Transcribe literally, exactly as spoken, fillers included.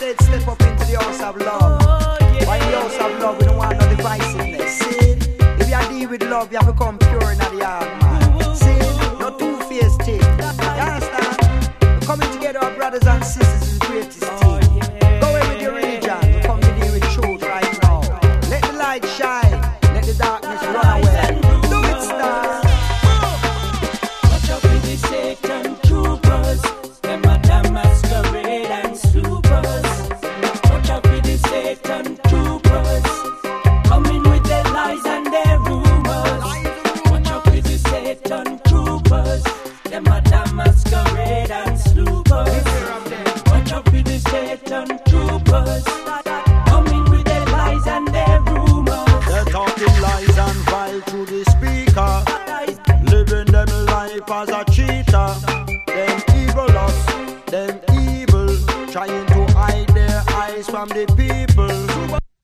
said step up into the house of love. Oh, yeah. Why in the house of love we don't want no divisiveness. See, if you deal with love, you have to come pure in the heart, man. See, no two-faced thing. You understand? We're coming together, our brothers and sisters, is the greatest Oh, thing. yeah. Go away with your religion. We come to deal with truth right now. Let the light shine. Let the darkness run away. Do it, star. Watch out for the Satan troopers. Them are the masquerade and supers. Watch out for the Satan troopers. Coming with their lies and their rumors. Watch out for the Satan troopers. Them are the masquerade and supers. Watch out for the Satan troopers. Coming with their lies and their rumors. They're talking lies and vile through the speaker, living them life as a cheater. Them evil us, them evil, trying to hide their eyes from the people.